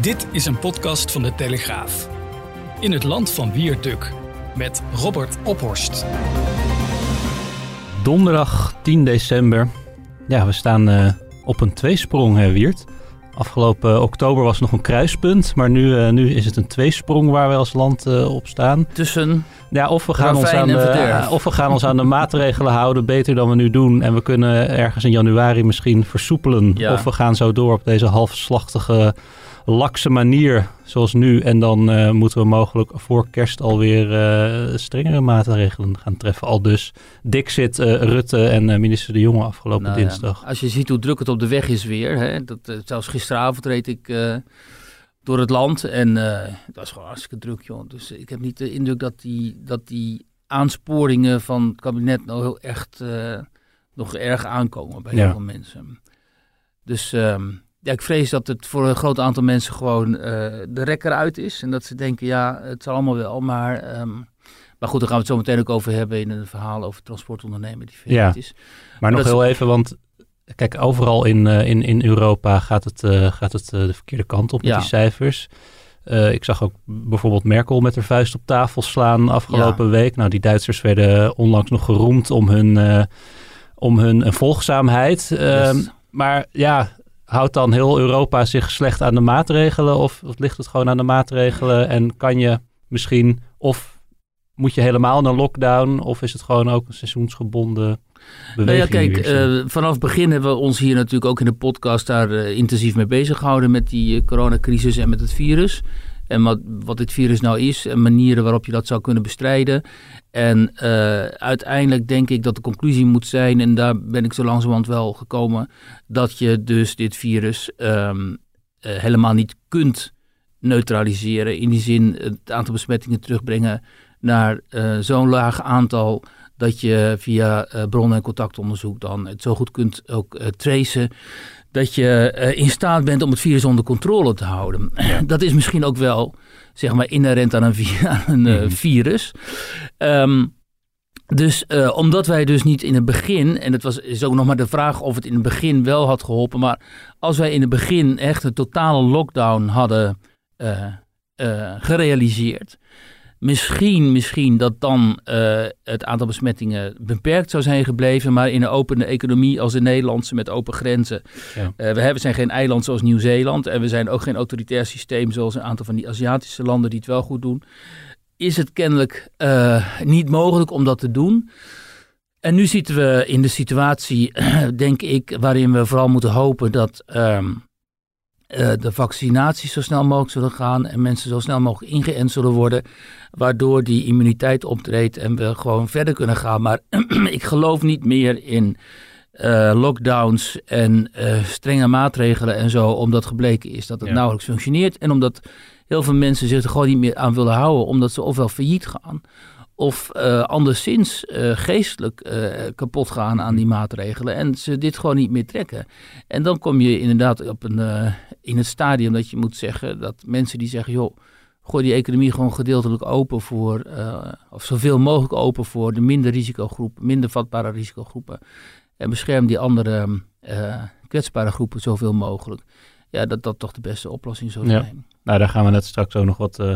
Dit is een podcast van De Telegraaf. In het land van Wierduk met Robert Ophorst. Donderdag 10 december. Ja, we staan op een tweesprong, Wiert. Afgelopen oktober was nog een kruispunt, maar nu is het een tweesprong waar we als land op staan. Tussen of we gaan ons aan de maatregelen houden, beter dan we nu doen. En we kunnen ergens in januari misschien versoepelen. Ja. Of we gaan zo door op deze halfslachtige, lakse manier zoals nu. En dan moeten we mogelijk voor kerst alweer strengere maatregelen gaan treffen. Aldus Dixit, Rutte en minister De Jonge afgelopen dinsdag. Ja. Als je ziet hoe druk het op de weg is weer. Hè, zelfs gisteravond reed ik door het land. En het was gewoon hartstikke druk, joh. Dus ik heb niet de indruk dat die aansporingen van het kabinet nou heel echt nog erg aankomen bij heel veel mensen. Dus ik vrees dat het voor een groot aantal mensen gewoon de rekker uit is. En dat ze denken, ja, het zal allemaal wel. Maar goed, daar gaan we het zo meteen ook over hebben in een verhaal over transportondernemer die failliet is. Maar nog heel even, want kijk, overal in Europa gaat het de verkeerde kant op met die cijfers. Ik zag ook bijvoorbeeld Merkel met haar vuist op tafel slaan afgelopen week. Nou, die Duitsers werden onlangs nog geroemd om hun volgzaamheid. Yes. Maar ja, houdt dan heel Europa zich slecht aan de maatregelen? Of ligt het gewoon aan de maatregelen? En kan je misschien, of moet je helemaal naar lockdown? Of is het gewoon ook een seizoensgebonden beweging? Nou ja, kijk, vanaf het begin hebben we ons hier natuurlijk ook in de podcast daar intensief mee bezig gehouden met die coronacrisis en met het virus. En wat dit virus nou is en manieren waarop je dat zou kunnen bestrijden. En uiteindelijk denk ik dat de conclusie moet zijn, en daar ben ik zo langzamerhand wel gekomen, dat je dus dit virus helemaal niet kunt neutraliseren. In die zin het aantal besmettingen terugbrengen naar zo'n laag aantal dat je via bron- en contactonderzoek dan het zo goed kunt ook tracen dat je in staat bent om het virus onder controle te houden. Ja. Dat is misschien ook wel, zeg maar, inherent aan een virus. Dus omdat wij dus niet in het begin, en het is ook nog maar de vraag of het in het begin wel had geholpen, maar als wij in het begin echt een totale lockdown hadden gerealiseerd, Misschien dat dan het aantal besmettingen beperkt zou zijn gebleven, maar in een opene economie als de Nederlandse met open grenzen. Ja. We zijn geen eiland zoals Nieuw-Zeeland en we zijn ook geen autoritair systeem zoals een aantal van die Aziatische landen die het wel goed doen. Is het kennelijk niet mogelijk om dat te doen. En nu zitten we in de situatie, denk ik, waarin we vooral moeten hopen dat de vaccinaties zo snel mogelijk zullen gaan en mensen zo snel mogelijk ingeënt zullen worden, waardoor die immuniteit optreedt en we gewoon verder kunnen gaan. Maar ik geloof niet meer in lockdowns en strenge maatregelen en zo, omdat gebleken is dat het nauwelijks functioneert en omdat heel veel mensen zich er gewoon niet meer aan willen houden, omdat ze ofwel failliet gaan of anderszins geestelijk kapot gaan aan die maatregelen en ze dit gewoon niet meer trekken. En dan kom je inderdaad in het stadium dat je moet zeggen dat mensen die zeggen, joh, gooi die economie gewoon gedeeltelijk open voor, of zoveel mogelijk open voor de minder risicogroepen, minder vatbare risicogroepen en bescherm die andere kwetsbare groepen zoveel mogelijk. Ja, dat toch de beste oplossing zou zijn. Ja. Nou, daar gaan we net straks ook nog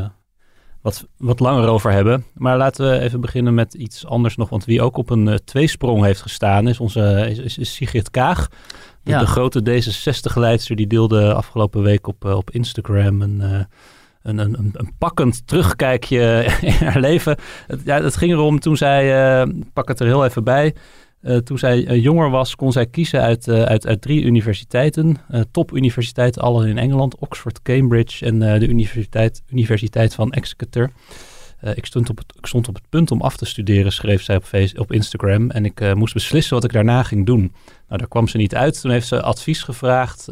wat langer over hebben. Maar laten we even beginnen met iets anders nog. Want wie ook op een tweesprong heeft gestaan is Sigrid Kaag. De grote D66-leidster die deelde afgelopen week op Instagram een pakkend terugkijkje in haar leven. Het ging erom toen zij, pak het er heel even bij, toen zij jonger was, kon zij kiezen uit 3 universiteiten. Topuniversiteiten, alle in Engeland. Oxford, Cambridge en de Universiteit van Exeter. Ik stond op het punt om af te studeren, schreef zij op Instagram. En ik moest beslissen wat ik daarna ging doen. Nou, daar kwam ze niet uit. Toen heeft ze advies gevraagd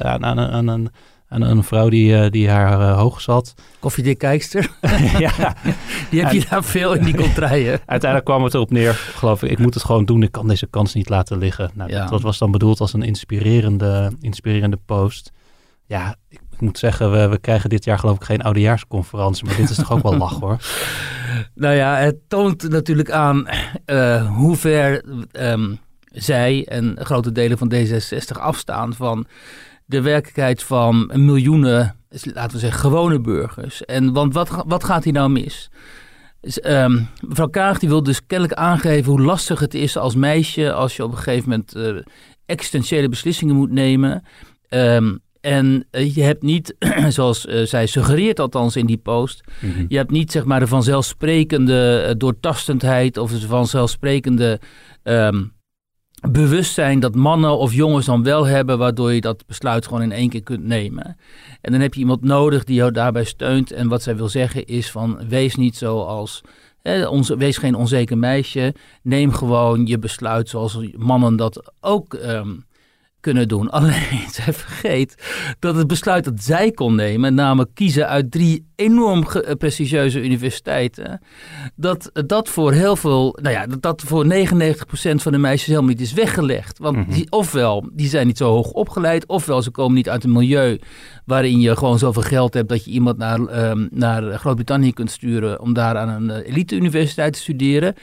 aan een vrouw die haar hoog zat. Koffiedik kijkster. Ja. Die heb je daar veel in die contraien. Uiteindelijk kwam het erop neer, geloof ik moet het gewoon doen. Ik kan deze kans niet laten liggen. Nou, dat was dan bedoeld als een inspirerende post. Ja, ik moet zeggen, we krijgen dit jaar geloof ik geen oudejaarsconferentie. Maar dit is toch ook wel lach, hoor. Nou ja, het toont natuurlijk aan hoe ver zij en grote delen van D66 afstaan van de werkelijkheid van miljoenen, laten we zeggen, gewone burgers. Want wat gaat hier nou mis? Mevrouw Kaag die wil dus kennelijk aangeven hoe lastig het is als meisje als je op een gegeven moment existentiële beslissingen moet nemen. En je hebt niet, zoals zij suggereert althans in die post, je hebt niet zeg maar de vanzelfsprekende doortastendheid of de vanzelfsprekende bewustzijn dat mannen of jongens dan wel hebben, waardoor je dat besluit gewoon in één keer kunt nemen. En dan heb je iemand nodig die jou daarbij steunt. En wat zij wil zeggen is van, wees niet zoals, wees geen onzeker meisje. Neem gewoon je besluit zoals mannen dat ook kunnen doen. Alleen, zij vergeet dat het besluit dat zij kon nemen, namelijk kiezen uit 3 enorm prestigieuze universiteiten, dat voor heel veel, dat voor 99% van de meisjes helemaal niet is weggelegd. Want ofwel, die zijn niet zo hoog opgeleid, ofwel ze komen niet uit een milieu waarin je gewoon zoveel geld hebt dat je iemand naar Groot-Brittannië kunt sturen om daar aan een elite-universiteit te studeren.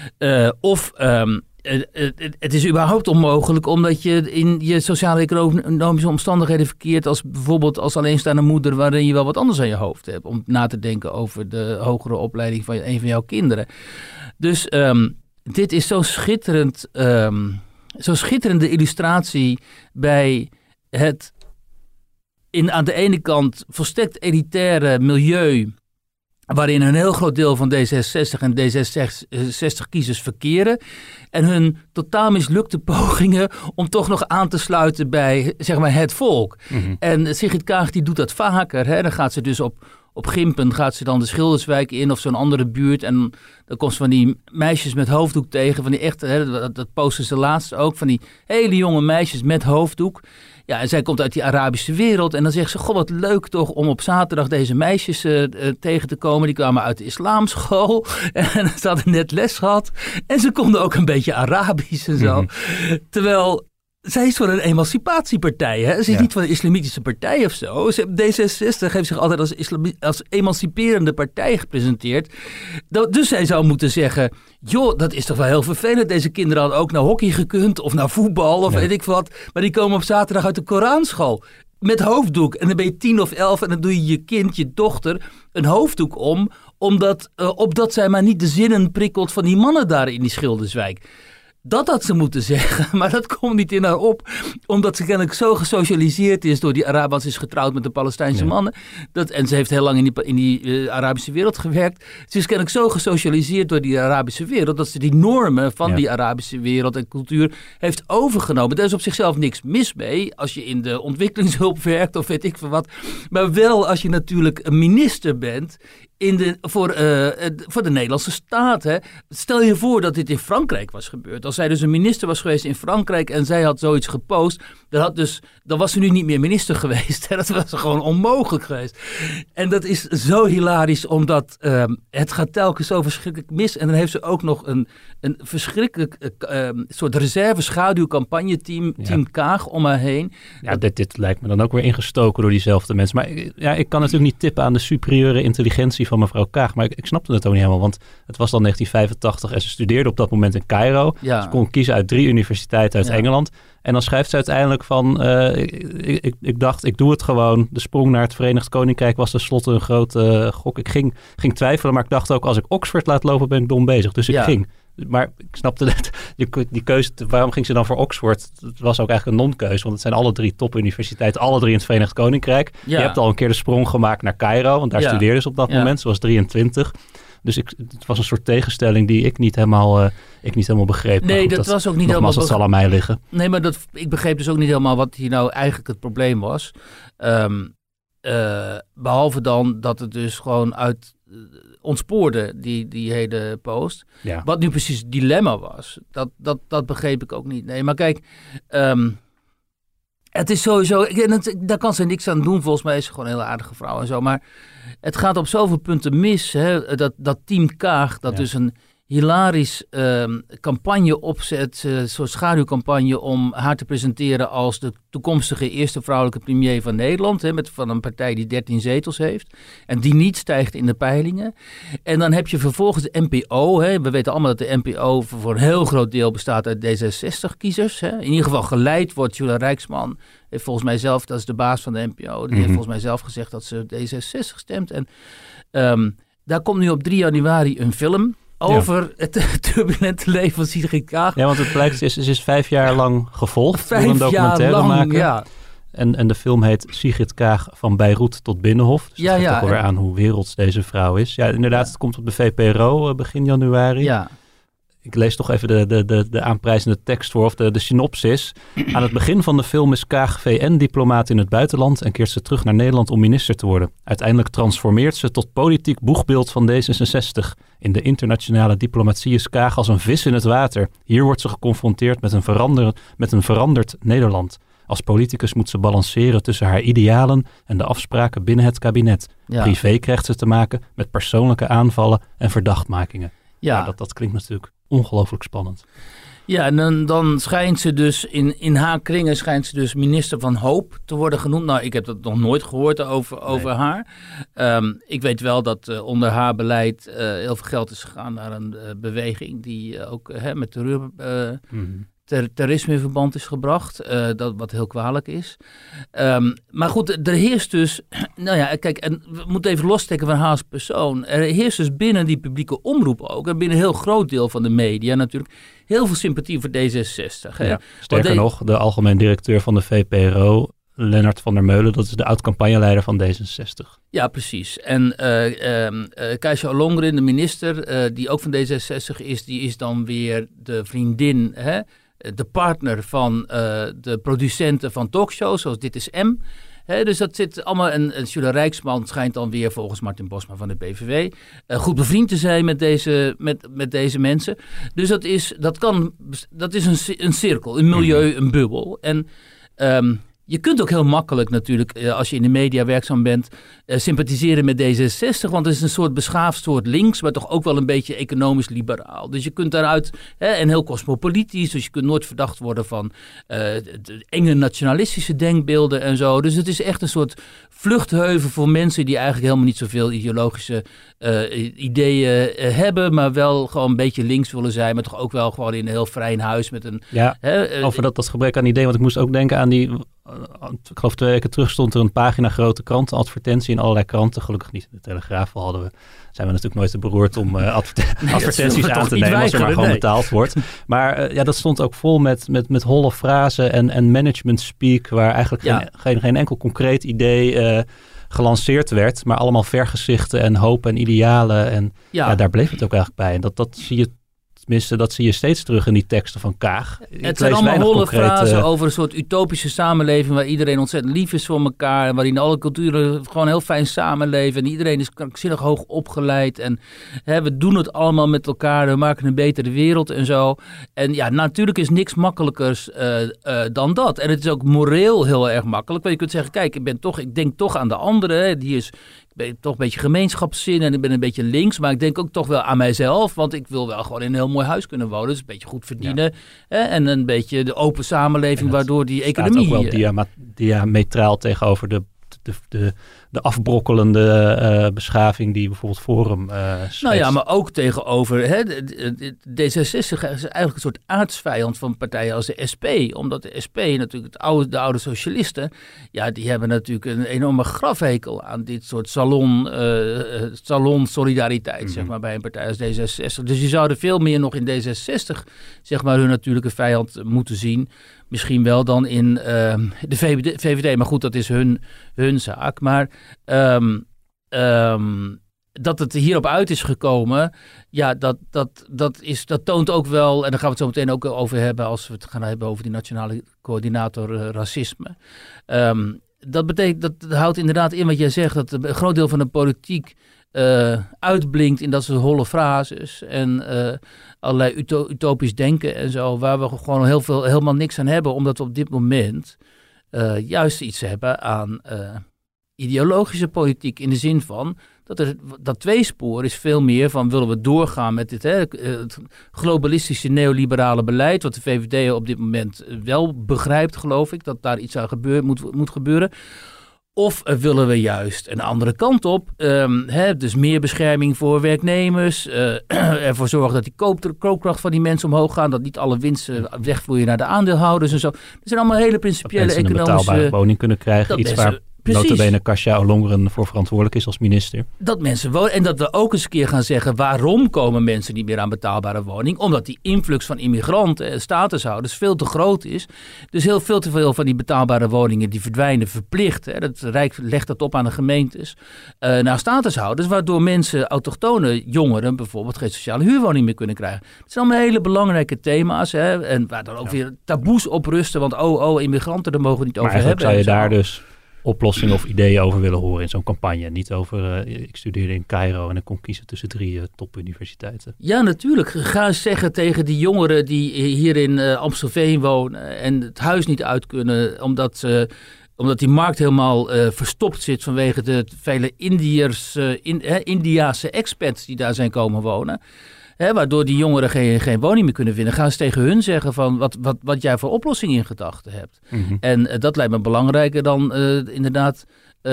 Het is überhaupt onmogelijk omdat je in je sociaal-economische omstandigheden verkeert als bijvoorbeeld als alleenstaande moeder waarin je wel wat anders aan je hoofd hebt om na te denken over de hogere opleiding van een van jouw kinderen. Dus dit is zo'n schitterende illustratie bij het aan de ene kant volstrekt elitaire milieu waarin een heel groot deel van D66 en D66-kiezers verkeren. En hun totaal mislukte pogingen om toch nog aan te sluiten bij zeg maar, het volk. En Sigrid Kaag die doet dat vaker. Hè? Dan gaat ze dus op Gimpen gaat ze dan de Schilderswijk in of zo'n andere buurt. En dan komt ze van die meisjes met hoofddoek tegen. Van die echte, dat posten ze laatst ook. Van die hele jonge meisjes met hoofddoek. Ja, en zij komt uit die Arabische wereld. En dan zegt ze, goh, wat leuk toch om op zaterdag deze meisjes tegen te komen. Die kwamen uit de islamschool. En ze hadden net les gehad. En ze konden ook een beetje Arabisch en zo. Terwijl zij is van een emancipatiepartij. Hè? Ze is niet van een islamitische partij of zo. D66 heeft zich altijd als emanciperende partij gepresenteerd. Dus zij zou moeten zeggen, joh, dat is toch wel heel vervelend. Deze kinderen hadden ook naar hockey gekund of naar voetbal of weet ik wat. Maar die komen op zaterdag uit de Koranschool met hoofddoek. En dan ben je 10 of 11 en dan doe je kind, je dochter, een hoofddoek om. Opdat zij maar niet de zinnen prikkelt van die mannen daar in die Schilderswijk. Dat had ze moeten zeggen, maar dat komt niet in haar op. Omdat ze kennelijk zo gesocialiseerd is door die Arabers, is getrouwd met de Palestijnse mannen. En ze heeft heel lang in die Arabische wereld gewerkt. Ze is kennelijk zo gesocialiseerd door die Arabische wereld dat ze die normen van die Arabische wereld en cultuur heeft overgenomen. Daar is op zichzelf niks mis mee als je in de ontwikkelingshulp werkt of weet ik veel wat. Maar wel als je natuurlijk een minister bent voor de Nederlandse staat. Hè. Stel je voor dat dit in Frankrijk was gebeurd. Als zij dus een minister was geweest in Frankrijk en zij had zoiets gepost, dan was ze nu niet meer minister geweest. Hè. Dat was gewoon onmogelijk geweest. En dat is zo hilarisch, omdat het gaat telkens zo verschrikkelijk mis. En dan heeft ze ook nog een verschrikkelijk soort reserve-schaduwcampagne-team, Team Kaag, om haar heen. Ja, dit lijkt me dan ook weer ingestoken door diezelfde mensen. Maar ik kan natuurlijk niet tippen aan de superieure intelligentie van mevrouw Kaag, maar ik snapte het ook niet helemaal, want het was dan 1985 en ze studeerde op dat moment in Cairo. Ja. Ze kon kiezen uit 3 universiteiten uit Engeland. En dan schrijft ze uiteindelijk van, ik dacht, ik doe het gewoon. De sprong naar het Verenigd Koninkrijk was tenslotte een grote gok. Ik ging twijfelen, maar ik dacht ook, als ik Oxford laat lopen, ben ik dom bezig. Dus ik ging. Maar ik snapte net, die keuze, waarom ging ze dan voor Oxford? Het was ook eigenlijk een non-keuze, want het zijn alle 3 topuniversiteiten, alle 3 in het Verenigd Koninkrijk. Ja. Je hebt al een keer de sprong gemaakt naar Cairo, want daar studeerde ze op dat moment. Ze was 23. Dus het was een soort tegenstelling die ik niet helemaal begreep. Nee, dat was ook niet helemaal. Dat zal aan mij liggen. Nee, maar ik begreep dus ook niet helemaal wat hier nou eigenlijk het probleem was. Behalve dan dat het dus gewoon uit ontspoorde, die hele post. Ja. Wat nu precies het dilemma was, dat begreep ik ook niet. Nee, maar kijk, het is sowieso, daar kan ze niks aan doen. Volgens mij is ze gewoon een hele aardige vrouw en zo. Maar het gaat op zoveel punten mis. Hè, dat Team Kaag, dat dus een hilarisch campagne opzet, een soort schaduwcampagne om haar te presenteren als de toekomstige eerste vrouwelijke premier van Nederland, van een partij die 13 zetels heeft en die niet stijgt in de peilingen. En dan heb je vervolgens de NPO. We weten allemaal dat de NPO voor een heel groot deel bestaat uit D66-kiezers. In ieder geval geleid wordt Jula Rijksman. Heeft volgens mij zelf, dat is de baas van de NPO, die heeft volgens mij zelf gezegd dat ze D66 stemt. En daar komt nu op 3 januari een film over het turbulente leven van Sigrid Kaag. Ja, want het blijkt, ze is 5 jaar lang gevolgd door een documentaire maken. Ja. En de film heet Sigrid Kaag van Beirut tot Binnenhof. Dus dat geeft ook alweer aan hoe werelds deze vrouw is. Ja, inderdaad, het komt op de VPRO begin januari. Ja. Ik lees toch even de aanprijzende tekst voor, of de synopsis. Aan het begin van de film is Kaag VN-diplomaat in het buitenland en keert ze terug naar Nederland om minister te worden. Uiteindelijk transformeert ze tot politiek boegbeeld van D66. In de internationale diplomatie is Kaag als een vis in het water. Hier wordt ze geconfronteerd met een veranderd Nederland. Als politicus moet ze balanceren tussen haar idealen en de afspraken binnen het kabinet. Ja. Privé krijgt ze te maken met persoonlijke aanvallen en verdachtmakingen. Ja, dat klinkt natuurlijk ongelooflijk spannend. Ja, en dan schijnt ze dus, in haar kringen schijnt ze dus minister van Hoop te worden genoemd. Nou, ik heb dat nog nooit gehoord over haar. Ik weet wel dat onder haar beleid heel veel geld is gegaan naar een beweging die ook met terreur... terrorisme in verband is gebracht, dat wat heel kwalijk is. Maar goed, er heerst dus... Nou ja, kijk, en we moeten even lostrekken van haar als persoon. Er heerst dus binnen die publieke omroep ook, en binnen een heel groot deel van de media natuurlijk, heel veel sympathie voor D66. Hè? Ja, sterker nog, de algemeen directeur van de VPRO, Lennart van der Meulen, dat is de oud-campagneleider van D66. Ja, precies. En Kajsa Ollongren, de minister, die ook van D66 is, die is dan weer de vriendin... de partner van de producenten van talkshows, zoals Dit is M. Dus dat zit allemaal... En Jula Rijksman schijnt dan weer, volgens Martin Bosma van de PVV... goed bevriend te zijn met deze mensen. Dus dat is een cirkel, een milieu, een bubbel. En... je kunt ook heel makkelijk natuurlijk, als je in de media werkzaam bent, sympathiseren met D66. Want het is een soort beschaafd soort links, maar toch ook wel een beetje economisch liberaal. Dus je kunt daaruit, en heel cosmopolitisch, dus je kunt nooit verdacht worden van enge nationalistische denkbeelden en zo. Dus het is echt een soort vluchtheuvel voor mensen die eigenlijk helemaal niet zoveel ideologische ideeën hebben, maar wel gewoon een beetje links willen zijn, maar toch ook wel gewoon in een heel vrij huis met een... Ja, over dat gebrek aan ideeën, want ik moest ook denken aan die... Ik geloof 2 weken terug stond er een pagina grote krantenadvertentie in allerlei kranten. Gelukkig niet in de Telegraaf zijn we natuurlijk nooit te beroerd om advertenties aan te nemen als er maar gewoon betaald wordt. Maar dat stond ook vol met holle frasen en management speak, waar eigenlijk geen enkel concreet idee gelanceerd werd, maar allemaal vergezichten en hoop en idealen. En daar bleef het ook eigenlijk bij. En dat zie je. Tenminste, dat zie je steeds terug in die teksten van Kaag. Het zijn allemaal holle frasen over een soort utopische samenleving waar iedereen ontzettend lief is voor elkaar. En waarin alle culturen gewoon heel fijn samenleven. En iedereen is krankzinnig hoog opgeleid. En we doen het allemaal met elkaar. We maken een betere wereld en zo. En ja, natuurlijk is niks makkelijkers dan dat. En het is ook moreel heel erg makkelijk. Want je kunt zeggen, kijk, ik denk toch aan de anderen. Ik ben toch een beetje gemeenschapszin en ik ben een beetje links. Maar ik denk ook toch wel aan mijzelf. Want ik wil wel gewoon in een heel mooi huis kunnen wonen. Dus een beetje goed verdienen. En een beetje de open samenleving waardoor die economie... staat ook wel diametraal tegenover de afbrokkelende beschaving die bijvoorbeeld Forum schetst. Nou ja, maar ook tegenover... D66 is eigenlijk een soort aardsvijand van partijen als de SP. Omdat de SP natuurlijk, de oude socialisten... Ja, die hebben natuurlijk een enorme grafhekel aan dit soort salon solidariteit, zeg maar, bij een partij als D66. Dus je zou er veel meer nog in D66, zeg maar, hun natuurlijke vijand moeten zien. Misschien wel dan in de VVD, maar goed, dat is hun zaak. Maar dat het hierop uit is gekomen, ja, dat toont ook wel, en daar gaan we het zo meteen ook over hebben als we het gaan hebben over die nationale coördinator racisme. Dat betekent, dat houdt inderdaad in wat jij zegt, dat een groot deel van de politiek uitblinkt in dat soort holle frases en allerlei utopisch denken en zo, waar we gewoon helemaal niks aan hebben, omdat we op dit moment juist iets hebben aan ideologische politiek, in de zin van dat tweespoor is veel meer van willen we doorgaan met dit het globalistische neoliberale beleid, wat de VVD op dit moment wel begrijpt, geloof ik, dat daar iets aan moet gebeuren. Of willen we juist een andere kant op, dus meer bescherming voor werknemers, ervoor zorgen dat die koopkracht van die mensen omhoog gaat, dat niet alle winsten wegvloeien naar de aandeelhouders en zo. Dat zijn allemaal hele principiële economische... Dat mensen een betaalbare woning kunnen krijgen, iets waar notabene Kasia Ollongren voor verantwoordelijk is als minister. Dat mensen wonen en dat we ook eens een keer gaan zeggen waarom komen mensen niet meer aan betaalbare woning? Omdat die influx van immigranten en statushouders veel te groot is. Dus veel te veel van die betaalbare woningen die verdwijnen verplicht. Het Rijk legt dat op aan de gemeentes naar statushouders, waardoor mensen, autochtone jongeren bijvoorbeeld, geen sociale huurwoning meer kunnen krijgen. Dat zijn allemaal hele belangrijke thema's. En waar dan ook weer taboes op rusten, want immigranten, daar mogen we niet over hebben. Maar zou je daar dus oplossingen of ideeën over willen horen in zo'n campagne? Niet over, ik studeerde in Cairo en ik kon kiezen tussen 3 topuniversiteiten. Ja, natuurlijk. Ga eens zeggen tegen die jongeren die hier in Amstelveen wonen en het huis niet uit kunnen, omdat die markt helemaal verstopt zit vanwege de vele Indiase expats die daar zijn komen wonen. Waardoor die jongeren geen woning meer kunnen vinden. Ga eens tegen hun zeggen van wat jij voor oplossing in gedachten hebt. Mm-hmm. En dat lijkt me belangrijker dan inderdaad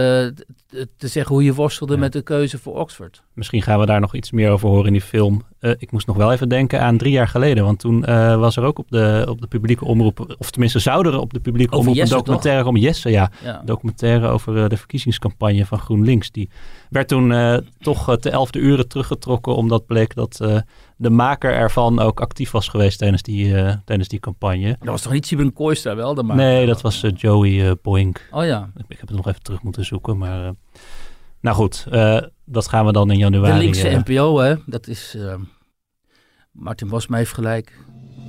te zeggen hoe je worstelde met de keuze voor Oxford. Misschien gaan we daar nog iets meer over horen in die film. Ik moest nog wel even denken aan 3 jaar geleden. Want toen was er ook op de publieke omroep, of tenminste zouden er op de publieke omroep Jesse, een documentaire toch? om Jesse. Ja, documentaire over de verkiezingscampagne van GroenLinks. Die werd toen toch te 11e uren teruggetrokken, omdat bleek dat de maker ervan ook actief was geweest tijdens die campagne. Dat was toch niet Sibren Kooistra wel? De maker? Nee, dat was Joey Boink. Oh ja. Ik heb het nog even terug moeten zoeken, maar nou goed, dat gaan we dan in januari. De linkse NPO, hè? Dat is Martin Bosma heeft gelijk.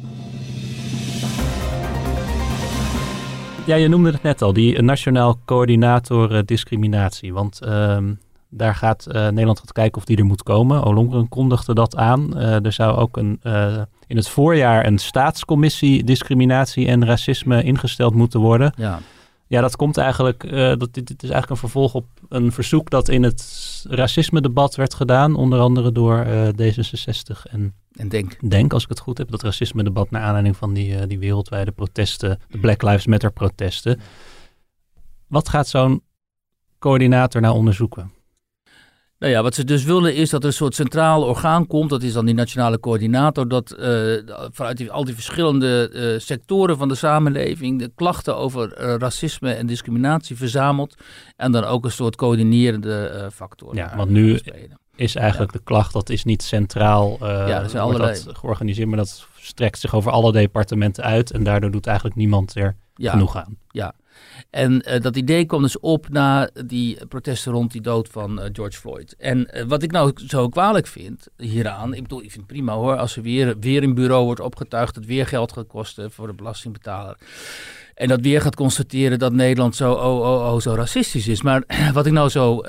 Ja, je noemde het net al, die Nationaal Coördinator Discriminatie. Want daar gaat Nederland gaat kijken of die er moet komen. Ollongren kondigde dat aan. Er zou ook in het voorjaar een staatscommissie discriminatie en racisme ingesteld moeten worden. Ja, dat komt eigenlijk, dit is eigenlijk een vervolg op een verzoek dat in het racisme-debat werd gedaan. Onder andere door D66 en Denk, als ik het goed heb. Dat racisme-debat naar aanleiding van die wereldwijde protesten, de Black Lives Matter protesten. Wat gaat zo'n coördinator nou onderzoeken? Nou ja, wat ze dus willen is dat er een soort centraal orgaan komt. Dat is dan die nationale coördinator. Dat vanuit al die verschillende sectoren van de samenleving de klachten over racisme en discriminatie verzamelt. En dan ook een soort coördinerende factor. Ja, want nu is eigenlijk de klacht, dat is niet centraal dat georganiseerd, maar dat strekt zich over alle departementen uit. En daardoor doet eigenlijk niemand er genoeg aan. Ja. En dat idee kwam dus op na die protesten rond die dood van George Floyd. En wat ik nou zo kwalijk vind hieraan, ik vind het prima hoor, als er weer een bureau wordt opgetuigd, dat weer geld gaat kosten voor de belastingbetaler. En dat weer gaat constateren dat Nederland zo racistisch is. Maar wat ik nou zo...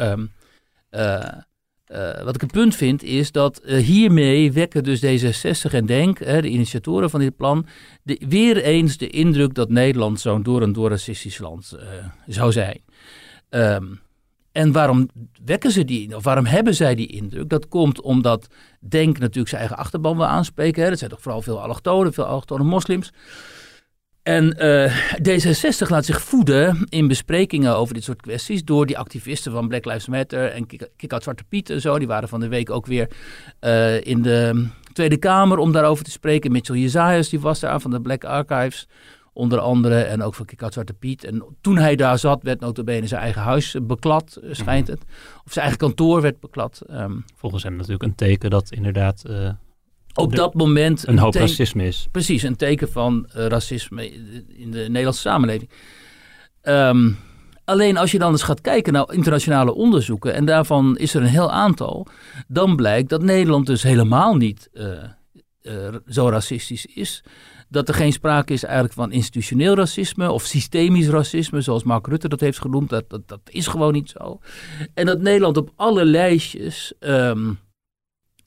wat ik een punt vind is dat hiermee wekken dus D66 en Denk, de initiatoren van dit plan, weer eens de indruk dat Nederland zo'n door en door racistisch land zou zijn. En waarom wekken ze waarom hebben zij die indruk? Dat komt omdat Denk natuurlijk zijn eigen achterban wil aanspreken. Dat zijn toch vooral veel allochtone moslims. En D66 laat zich voeden in besprekingen over dit soort kwesties door die activisten van Black Lives Matter en Kick-Out Zwarte Piet en zo. Die waren van de week ook weer in de Tweede Kamer om daarover te spreken. Mitchell Jezajas, die was daar van de Black Archives onder andere en ook van Kick-Out Zwarte Piet. En toen hij daar zat werd nota bene zijn eigen huis beklad, schijnt het. Of zijn eigen kantoor werd beklad. Volgens hem natuurlijk een teken dat inderdaad... op dat moment een hoop racisme is. Precies, een teken van racisme in de Nederlandse samenleving. Alleen als je dan eens gaat kijken naar internationale onderzoeken, en daarvan is er een heel aantal, dan blijkt dat Nederland dus helemaal niet zo racistisch is. Dat er geen sprake is eigenlijk van institutioneel racisme of systemisch racisme, zoals Mark Rutte dat heeft genoemd. Dat is gewoon niet zo. En dat Nederland op alle lijstjes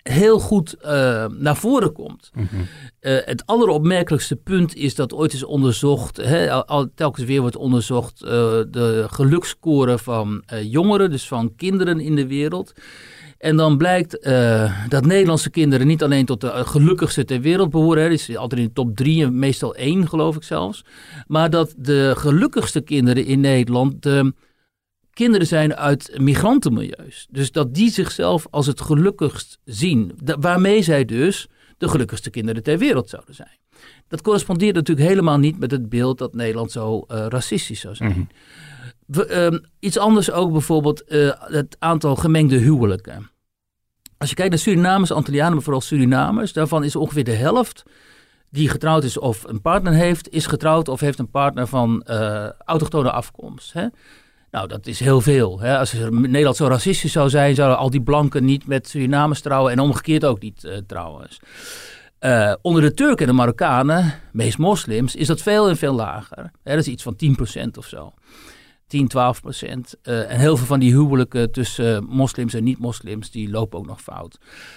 heel goed naar voren komt. Mm-hmm. Het alleropmerkelijkste punt is dat ooit is onderzocht, telkens weer wordt onderzocht, de geluksscore van jongeren, dus van kinderen in de wereld. En dan blijkt dat Nederlandse kinderen niet alleen tot de gelukkigste ter wereld behoren. Die is altijd in de top 3 en meestal 1 geloof ik zelfs. Maar dat de gelukkigste kinderen in Nederland kinderen zijn uit migrantenmilieus. Dus dat die zichzelf als het gelukkigst zien. Waarmee zij dus de gelukkigste kinderen ter wereld zouden zijn. Dat correspondeert natuurlijk helemaal niet met het beeld dat Nederland zo racistisch zou zijn. Mm-hmm. Iets anders ook bijvoorbeeld het aantal gemengde huwelijken. Als je kijkt naar Surinamers, Antillianen, maar vooral Surinamers, daarvan is ongeveer de helft die getrouwd is of een partner heeft, is getrouwd of heeft een partner van autochtone afkomst. Hè? Nou, dat is heel veel. Hè? Als Nederland zo racistisch zou zijn, zouden al die blanken niet met Surinamers trouwen en omgekeerd ook niet trouwens. Onder de Turken en de Marokkanen, meest moslims, is dat veel en veel lager. Hè? Dat is iets van 10% of zo. 10-12%. En heel veel van die huwelijken tussen moslims en niet-moslims, die lopen ook nog fout.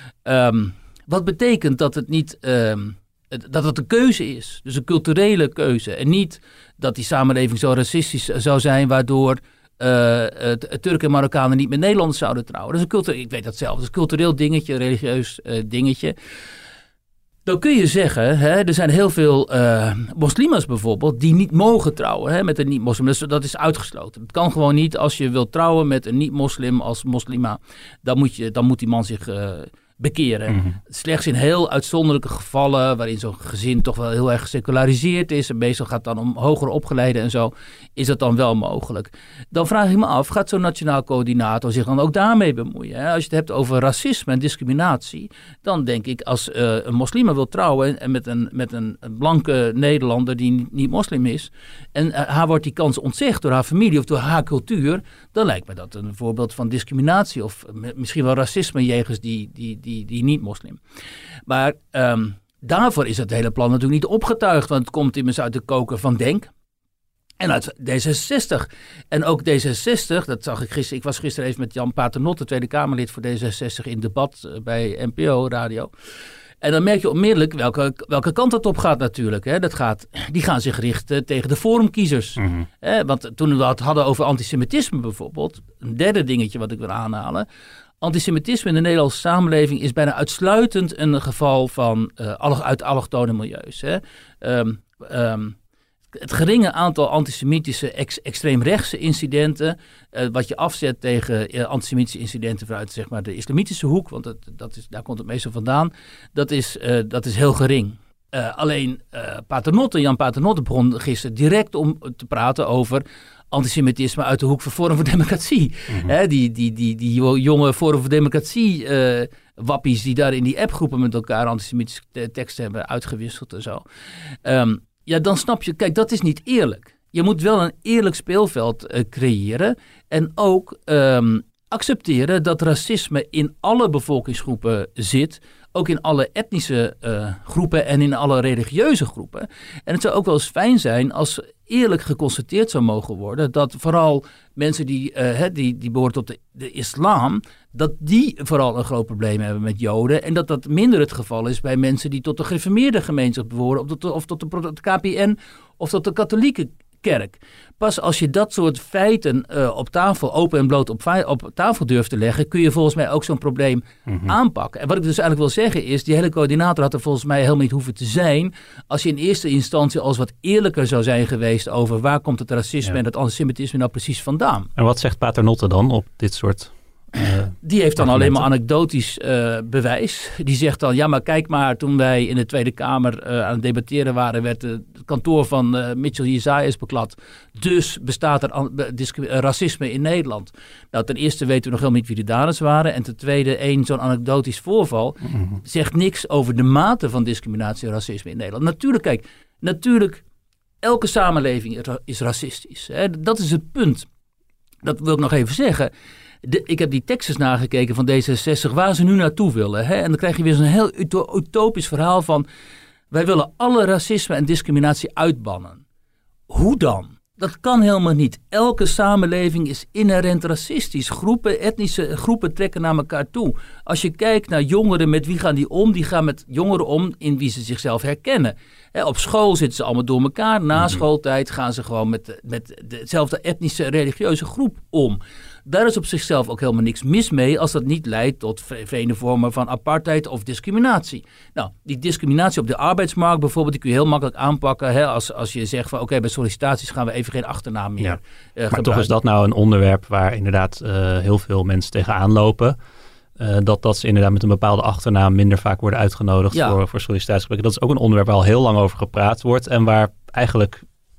Wat betekent dat het niet dat het een keuze is. Dus een culturele keuze. En niet dat die samenleving zo racistisch zou zijn, waardoor Turken en Marokkanen niet met Nederlanders zouden trouwen. Dat is een cultureel, ik weet dat zelf. Dat is een cultureel dingetje, een religieus dingetje. Dan kun je zeggen, hè, er zijn heel veel moslima's bijvoorbeeld die niet mogen trouwen met een niet-moslim. Dus dat is uitgesloten. Het kan gewoon niet. Als je wilt trouwen met een niet-moslim als moslima, dan moet die man zich bekeren. Mm-hmm. Slechts in heel uitzonderlijke gevallen, waarin zo'n gezin toch wel heel erg geseculariseerd is en meestal gaat het dan om hoger opgeleiden en zo, is dat dan wel mogelijk. Dan vraag ik me af, gaat zo'n nationaal coördinator zich dan ook daarmee bemoeien? Hè? Als je het hebt over racisme en discriminatie, dan denk ik, als een moslima wil trouwen en met een blanke Nederlander die niet moslim is, en haar wordt die kans ontzegd door haar familie of door haar cultuur, dan lijkt me dat een voorbeeld van discriminatie of misschien wel racisme jegens die niet-moslim. Maar daarvoor is het hele plan natuurlijk niet opgetuigd, want het komt immers uit de koker van Denk en uit D66. En ook D66, dat zag ik gisteren, ik was gisteren even met Jan Paternotte, Tweede Kamerlid voor D66, in debat bij NPO Radio. En dan merk je onmiddellijk welke kant het op gaat natuurlijk. Hè. Die gaan zich richten tegen de forumkiezers. Mm-hmm. Want toen we het hadden over antisemitisme bijvoorbeeld, een derde dingetje wat ik wil aanhalen. Antisemitisme in de Nederlandse samenleving is bijna uitsluitend een geval van uit allochtone milieus. Hè. Het geringe aantal antisemitische extreemrechtse incidenten, wat je afzet tegen antisemitische incidenten vanuit zeg maar, de islamitische hoek, want daar komt het meestal vandaan, dat is heel gering. Alleen Jan Paternotte begon gisteren direct om te praten over antisemitisme uit de hoek van Forum voor Democratie. Mm-hmm. Die jonge Forum voor Democratie wappies die daar in die appgroepen met elkaar antisemitische teksten hebben uitgewisseld en zo. Ja, dan snap je, kijk, dat is niet eerlijk. Je moet wel een eerlijk speelveld creëren en ook accepteren dat racisme in alle bevolkingsgroepen zit, ook in alle etnische groepen en in alle religieuze groepen. En het zou ook wel eens fijn zijn als eerlijk geconstateerd zou mogen worden dat vooral mensen die behoren tot de islam, dat die vooral een groot probleem hebben met Joden en dat minder het geval is bij mensen die tot de gereformeerde gemeenschap behoren of tot de KPN of tot de katholieke kerk. Pas als je dat soort feiten op tafel, open en bloot op tafel durft te leggen, kun je volgens mij ook zo'n probleem aanpakken. En wat ik dus eigenlijk wil zeggen is, die hele coördinator had er volgens mij helemaal niet hoeven te zijn als je in eerste instantie als wat eerlijker zou zijn geweest over waar komt het racisme en het antisemitisme nou precies vandaan. En wat zegt Paternotte dan op dit soort die heeft dan alleen maar anekdotisch bewijs. Die zegt dan, ja maar kijk maar, toen wij in de Tweede Kamer aan het debatteren waren, werd het kantoor van Mitchell Jesajas beklad. Dus bestaat er racisme in Nederland. Nou, ten eerste weten we nog helemaal niet wie de daders waren. En ten tweede, zo'n anekdotisch voorval zegt niks over de mate van discriminatie en racisme in Nederland. Natuurlijk, elke samenleving is racistisch. Hè? Dat is het punt. Dat wil ik nog even zeggen. Ik heb die teksten nagekeken van D66, waar ze nu naartoe willen. Hè? En dan krijg je weer zo'n heel utopisch verhaal van, wij willen alle racisme en discriminatie uitbannen. Hoe dan? Dat kan helemaal niet. Elke samenleving is inherent racistisch. Etnische groepen trekken naar elkaar toe. Als je kijkt naar jongeren, met wie gaan die om? Die gaan met jongeren om in wie ze zichzelf herkennen. Op school zitten ze allemaal door elkaar. Na schooltijd gaan ze gewoon met dezelfde etnische, religieuze groep om. Daar is op zichzelf ook helemaal niks mis mee als dat niet leidt tot vreemde vormen van apartheid of discriminatie. Nou, die discriminatie op de arbeidsmarkt bijvoorbeeld, die kun je heel makkelijk aanpakken. Hè, als je zegt van oké, bij sollicitaties gaan we even geen achternaam meer maar toch is dat nou een onderwerp waar inderdaad heel veel mensen tegenaan lopen. Dat ze inderdaad met een bepaalde achternaam minder vaak worden uitgenodigd voor sollicitatiegesprekken. Dat is ook een onderwerp waar al heel lang over gepraat wordt en waar eigenlijk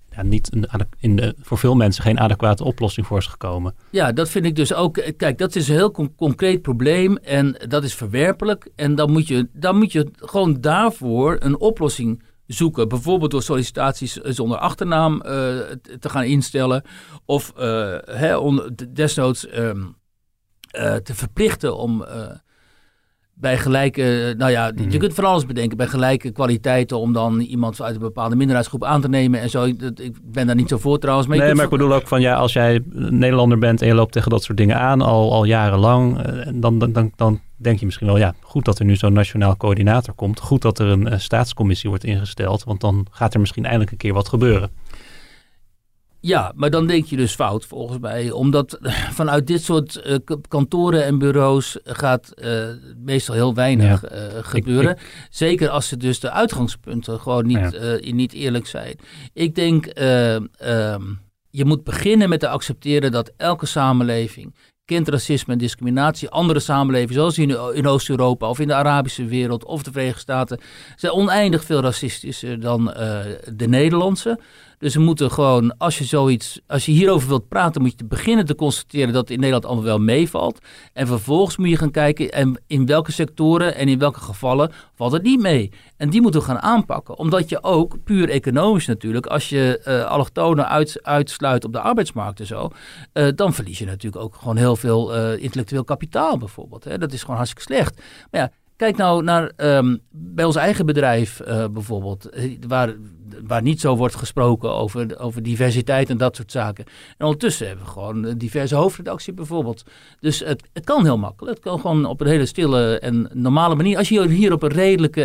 voor veel mensen geen adequate oplossing voor is gekomen. Ja, dat vind ik dus ook. Kijk, dat is een heel concreet probleem en dat is verwerpelijk. En dan moet je gewoon daarvoor een oplossing zoeken. Bijvoorbeeld door sollicitaties zonder achternaam te gaan instellen. Of desnoods te verplichten om bij gelijke, je kunt van alles bedenken, bij gelijke kwaliteiten om dan iemand uit een bepaalde minderheidsgroep aan te nemen en zo. Ik ben daar niet zo voor trouwens. Maar ik bedoel ook van als jij Nederlander bent en je loopt tegen dat soort dingen aan al jarenlang, dan denk je misschien wel, goed dat er nu zo'n nationaal coördinator komt. Goed dat er een staatscommissie wordt ingesteld, want dan gaat er misschien eindelijk een keer wat gebeuren. Ja, maar dan denk je dus fout volgens mij. Omdat vanuit dit soort kantoren en bureaus gaat meestal heel weinig gebeuren. Zeker als ze dus de uitgangspunten gewoon niet eerlijk zijn. Ik denk, je moet beginnen met te accepteren dat elke samenleving kent racisme en discriminatie. Andere samenlevingen, zoals in Oost-Europa of in de Arabische wereld of de Verenigde Staten, zijn oneindig veel racistischer dan de Nederlandse. Dus we moeten gewoon, als je hierover wilt praten, moet je beginnen te constateren dat het in Nederland allemaal wel meevalt. En vervolgens moet je gaan kijken en in welke sectoren en in welke gevallen valt het niet mee. En die moeten we gaan aanpakken. Omdat je ook, puur economisch natuurlijk, als je allochtonen uitsluit op de arbeidsmarkt en zo, dan verlies je natuurlijk ook gewoon heel veel intellectueel kapitaal bijvoorbeeld. Hè. Dat is gewoon hartstikke slecht. Maar ja, kijk nou naar bij ons eigen bedrijf bijvoorbeeld, waar niet zo wordt gesproken over diversiteit en dat soort zaken. En ondertussen hebben we gewoon een diverse hoofdredactie bijvoorbeeld. Dus het kan heel makkelijk. Het kan gewoon op een hele stille en normale manier. Als je hier op een redelijke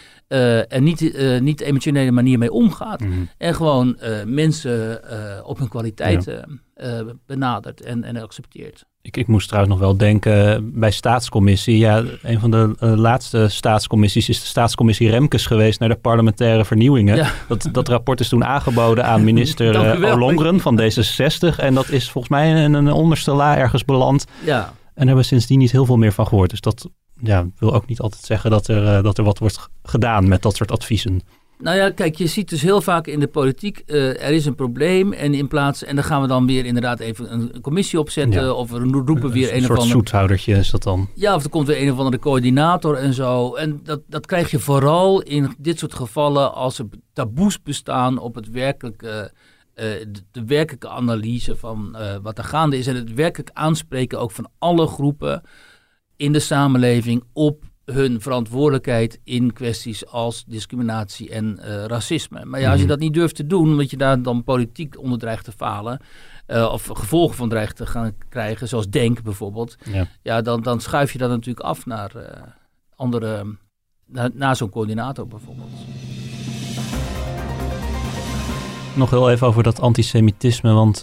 en niet emotionele manier mee omgaat. Mm-hmm. En gewoon mensen op hun kwaliteit benadert en accepteert. Ik moest trouwens nog wel denken bij staatscommissie. Ja, een van de laatste staatscommissies is de staatscommissie Remkes geweest naar de parlementaire vernieuwingen. Ja. Dat rapport is toen aangeboden aan minister Ollongren van D66. En dat is volgens mij in een onderste la ergens beland. Ja. En hebben we sindsdien niet heel veel meer van gehoord. Dus dat wil ook niet altijd zeggen dat er wat wordt gedaan met dat soort adviezen. Nou ja, kijk, je ziet dus heel vaak in de politiek, er is een probleem en dan gaan we dan weer inderdaad even een commissie opzetten of we roepen weer een of soort zoethoudertje is dat dan. Ja, of er komt weer een of andere coördinator en zo. En dat krijg je vooral in dit soort gevallen als er taboes bestaan op het werkelijke, de werkelijke analyse van wat er gaande is en het werkelijk aanspreken ook van alle groepen in de samenleving op hun verantwoordelijkheid in kwesties als discriminatie en racisme. Maar ja, als je dat niet durft te doen, omdat je daar dan politiek onder dreigt te falen, of gevolgen van dreigt te gaan krijgen, zoals Denk bijvoorbeeld, dan schuif je dat natuurlijk af naar andere, naar zo'n coördinator bijvoorbeeld. Nog heel even over dat antisemitisme, want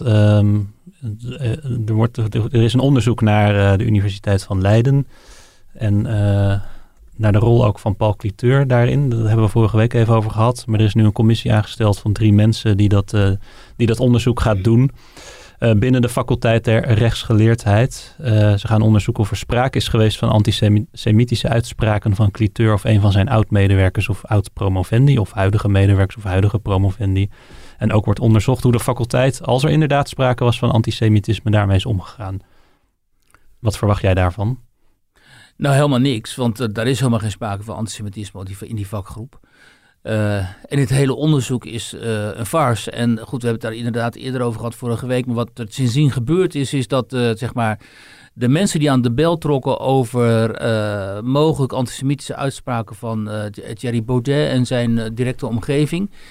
er is een onderzoek naar de Universiteit van Leiden en naar de rol ook van Paul Cliteur daarin. Daar hebben we vorige week even over gehad. Maar er is nu een commissie aangesteld van 3 mensen die dat onderzoek gaat doen. Binnen de faculteit der rechtsgeleerdheid. Ze gaan onderzoeken of er sprake is geweest van antisemitische uitspraken van Cliteur of een van zijn oud-medewerkers of oud-promovendi of huidige medewerkers of huidige promovendi. En ook wordt onderzocht hoe de faculteit, als er inderdaad sprake was van antisemitisme, daarmee is omgegaan. Wat verwacht jij daarvan? Nou, helemaal niks, want daar is helemaal geen sprake van antisemitisme in die vakgroep. En het hele onderzoek is een farce. En goed, we hebben het daar inderdaad eerder over gehad vorige week. Maar wat er sindsdien gebeurd is dat de mensen die aan de bel trokken over mogelijk antisemitische uitspraken van Thierry Baudet en zijn directe omgeving,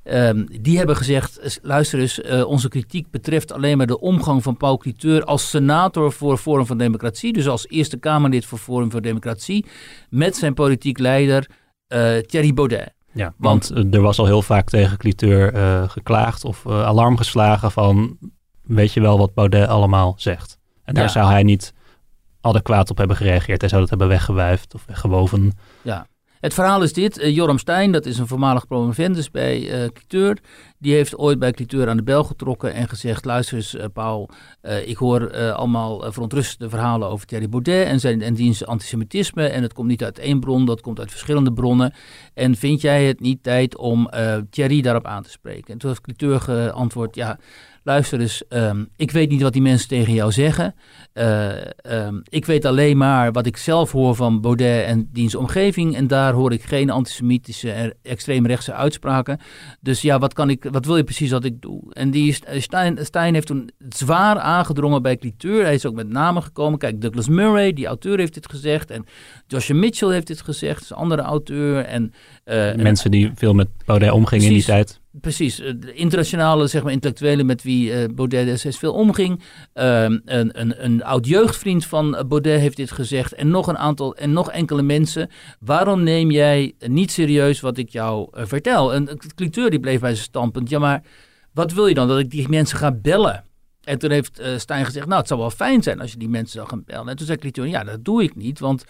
Die hebben gezegd, luister eens, onze kritiek betreft alleen maar de omgang van Paul Cliteur als senator voor Forum voor Democratie, dus als Eerste Kamerlid voor Forum voor Democratie, met zijn politiek leider Thierry Baudet. Ja, want er was al heel vaak tegen Cliteur geklaagd of alarm geslagen van, weet je wel wat Baudet allemaal zegt. En daar zou hij niet adequaat op hebben gereageerd. Hij zou dat hebben weggewuifd of weggewoven. Ja. Het verhaal is dit. Joram Stein, dat is een voormalig promovendus bij Cliteur. Die heeft ooit bij Cliteur aan de bel getrokken en gezegd, luister eens Paul, ik hoor allemaal verontrustende verhalen over Thierry Baudet en diens antisemitisme. En het komt niet uit één bron, dat komt uit verschillende bronnen. En vind jij het niet tijd om Thierry daarop aan te spreken? En toen heeft Cliteur geantwoord, ja, luister eens, ik weet niet wat die mensen tegen jou zeggen. Ik weet alleen maar wat ik zelf hoor van Baudet en diens omgeving. En daar hoor ik geen antisemitische en extreemrechtse uitspraken. Dus ja, wat wil je precies dat ik doe? En die Stein heeft toen zwaar aangedrongen bij Cliteur. Hij is ook met namen gekomen. Kijk, Douglas Murray, die auteur, heeft dit gezegd. En Joshua Mitchell heeft dit gezegd. Dat is een andere auteur. En mensen die veel met Baudet omgingen in die tijd. Precies, de internationale intellectuelen met wie Baudet destijds veel omging. Een oud jeugdvriend van Baudet heeft dit gezegd. En nog enkele mensen. Waarom neem jij niet serieus wat ik jou vertel? En Cliteur die bleef bij zijn standpunt. Ja, maar wat wil je dan? Dat ik die mensen ga bellen? En toen heeft Stein gezegd, nou, het zou wel fijn zijn als je die mensen zou gaan bellen. En toen zei Cliteur, ja, dat doe ik niet, want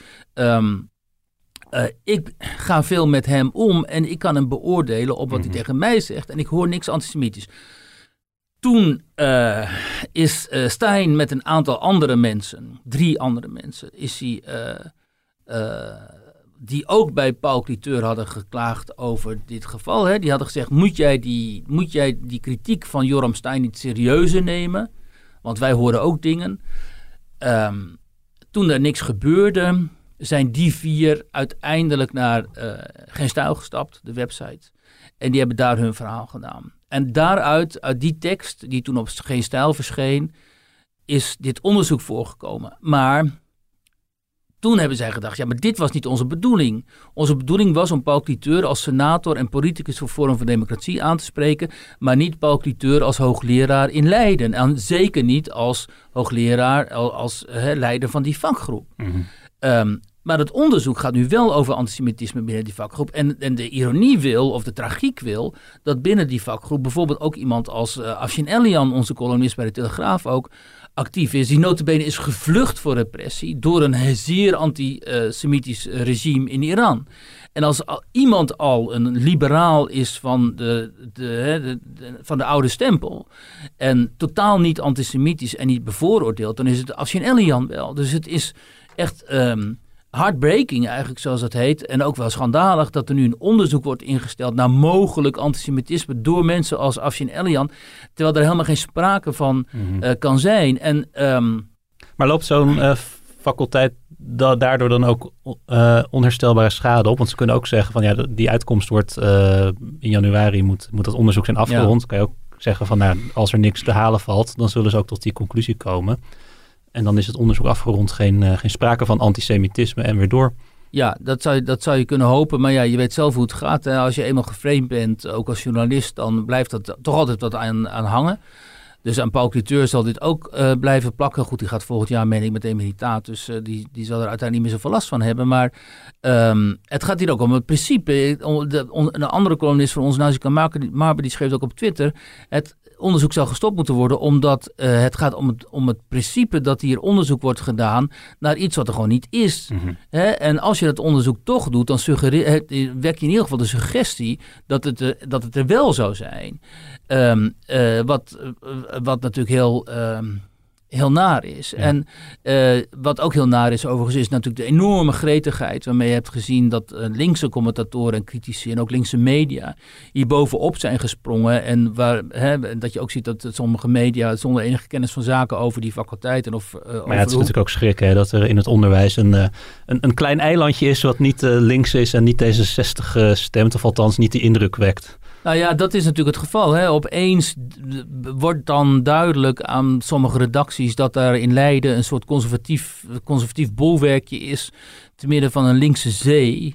ik ga veel met hem om en ik kan hem beoordelen op wat hij tegen mij zegt. En ik hoor niks antisemitisch. Toen is Stein met een aantal andere mensen, 3 andere mensen, is hij, die ook bij Paul Cliteur hadden geklaagd over dit geval. Hè? Die hadden gezegd, moet jij die kritiek van Joram Stein niet serieuzer nemen? Want wij horen ook dingen. Toen er niks gebeurde, zijn die 4 uiteindelijk naar Geen Stijl gestapt, de website. En die hebben daar hun verhaal gedaan. En uit die tekst, die toen op Geen Stijl verscheen, is dit onderzoek voorgekomen. Maar toen hebben zij gedacht, ja, maar dit was niet onze bedoeling. Onze bedoeling was om Paul Cliteur als senator en politicus voor Forum voor Democratie aan te spreken, maar niet Paul Cliteur als hoogleraar in Leiden. En zeker niet als hoogleraar, als leider van die vakgroep. Mm-hmm. Maar het onderzoek gaat nu wel over antisemitisme binnen die vakgroep. En de ironie wil, of de tragiek wil, dat binnen die vakgroep bijvoorbeeld ook iemand als Afshin Elian, onze columnist bij de Telegraaf ook, actief is. Die nota bene is gevlucht voor repressie door een zeer antisemitisch regime in Iran. En als iemand al een liberaal is van van de oude stempel en totaal niet antisemitisch en niet bevooroordeeld, dan is het Afshin Elian wel. Dus het is echt heartbreaking eigenlijk, zoals dat heet. En ook wel schandalig dat er nu een onderzoek wordt ingesteld naar mogelijk antisemitisme door mensen als Afshin Elian, terwijl er helemaal geen sprake van kan zijn. Maar loopt zo'n faculteit daardoor dan ook onherstelbare schade op? Want ze kunnen ook zeggen van, ja, die uitkomst wordt in januari moet dat onderzoek zijn afgerond. Ja. Kan je ook zeggen van, nou, als er niks te halen valt, dan zullen ze ook tot die conclusie komen. En dan is het onderzoek afgerond, geen sprake van antisemitisme en weer door. Ja, dat zou je kunnen hopen. Maar ja, je weet zelf hoe het gaat. Hè? Als je eenmaal geframed bent, ook als journalist, dan blijft dat toch altijd wat aan hangen. Dus aan Paul Cliteur zal dit ook blijven plakken. Goed, die gaat volgend jaar, meen ik, met emeritaat. Dus die zal er uiteindelijk niet meer zoveel last van hebben. Maar het gaat hier ook om het principe. Een andere columnist van ons, Nazika Marber, die schreef ook op Twitter. Het onderzoek zal gestopt moeten worden, omdat het gaat om het principe dat hier onderzoek wordt gedaan naar iets wat er gewoon niet is. Mm-hmm. En als je dat onderzoek toch doet, dan wek je in ieder geval de suggestie dat het er wel zou zijn. Wat natuurlijk heel naar is. Ja. En wat ook heel naar is overigens, is natuurlijk de enorme gretigheid waarmee je hebt gezien dat linkse commentatoren en critici en ook linkse media hier bovenop zijn gesprongen. En dat je ook ziet dat sommige media zonder enige kennis van zaken over die faculteiten maar het is natuurlijk ook schrik, hè, dat er in het onderwijs een klein eilandje is wat niet links is en niet D66 stemt, of althans niet die indruk wekt. Nou ja, dat is natuurlijk het geval. Hè. Opeens wordt dan duidelijk aan sommige redacties dat daar in Leiden een soort conservatief bolwerkje is te midden van een linkse zee.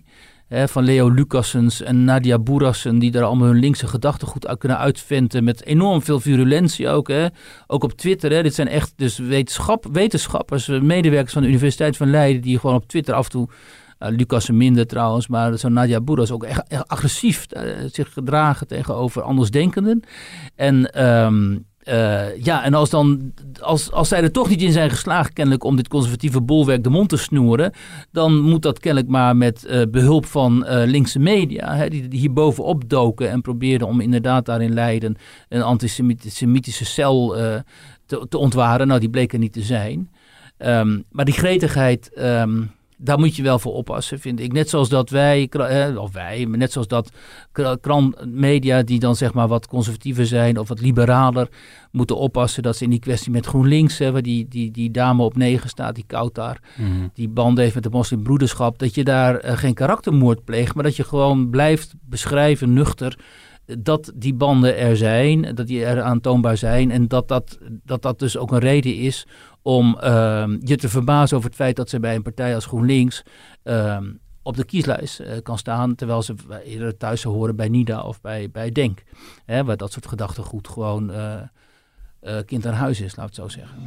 van Leo Lucassens en Nadia Bourassen, die daar allemaal hun linkse gedachtegoed kunnen uitventen met enorm veel virulentie ook. Hè. Ook op Twitter. Hè. Dit zijn echt dus wetenschappers, medewerkers van de Universiteit van Leiden, die gewoon op Twitter af en toe, Lucassen minder trouwens, maar zo'n Nadia Bourassen ook echt agressief zich gedragen tegenover andersdenkenden. En en als zij er toch niet in zijn geslaagd kennelijk om dit conservatieve bolwerk de mond te snoeren, dan moet dat kennelijk maar met behulp van linkse media, hè, die hier bovenop doken en probeerden om inderdaad daar in Leiden een antisemitische cel te ontwaren. Nou, die bleek er niet te zijn. Maar die gretigheid, daar moet je wel voor oppassen, vind ik. Net zoals dat net zoals dat media die dan zeg maar wat conservatiever zijn of wat liberaler moeten oppassen dat ze in die kwestie met GroenLinks, waar die dame op 9 staat, die Kautar, die band heeft met de moslimbroederschap, dat je daar geen karaktermoord pleegt, maar dat je gewoon blijft beschrijven, nuchter, dat die banden er zijn, dat die er aantoonbaar zijn en dat dus ook een reden is om je te verbazen over het feit dat ze bij een partij als GroenLinks op de kieslijst kan staan, terwijl ze eerder thuis horen bij NIDA of bij DENK. Hè, waar dat soort gedachtegoed gewoon kind aan huis is, laat het zo zeggen.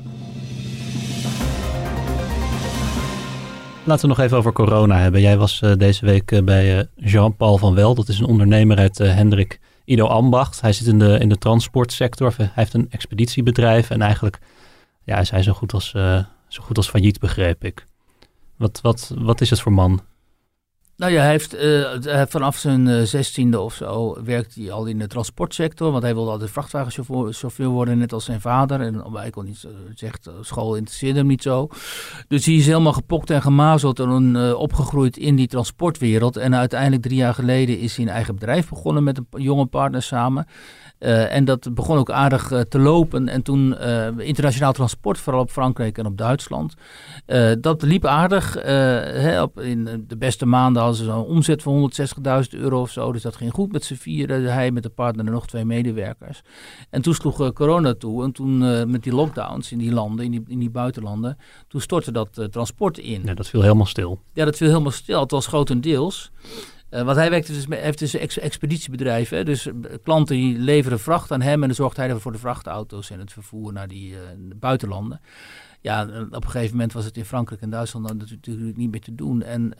Laten we nog even over corona hebben. Jij was deze week bij Jean-Paul van Wel. Dat is een ondernemer uit Hendrik Ido Ambacht. Hij zit in de transportsector. Hij heeft een expeditiebedrijf en eigenlijk is hij zo goed als failliet, begreep ik. Wat is het voor man? Nou ja, hij heeft vanaf zijn 16e of zo werkt hij al in de transportsector. Want hij wilde altijd vrachtwagenchauffeur worden, net als zijn vader. En hij kon niet zegt, school interesseerde hem niet zo. Dus hij is helemaal gepokt en gemazeld en opgegroeid in die transportwereld. En uiteindelijk 3 jaar geleden is hij een eigen bedrijf begonnen met een jonge partner samen. En dat begon ook aardig te lopen. En toen internationaal transport, vooral op Frankrijk en op Duitsland. Dat liep aardig. In de beste maanden hadden ze zo'n omzet van €160.000 of zo. Dus dat ging goed met z'n vieren. Hij met de partner en nog 2 medewerkers. En toen sloeg corona toe. En toen met die lockdowns in die landen, in die buitenlanden. Toen stortte dat transport in. Ja, dat viel helemaal stil. Ja, dat viel helemaal stil. Het was grotendeels. Want hij heeft dus een expeditiebedrijf. Hè? Dus klanten die leveren vracht aan hem en dan zorgt hij ervoor de vrachtauto's en het vervoer naar die buitenlanden. Ja, op een gegeven moment was het in Frankrijk en Duitsland dan natuurlijk niet meer te doen. En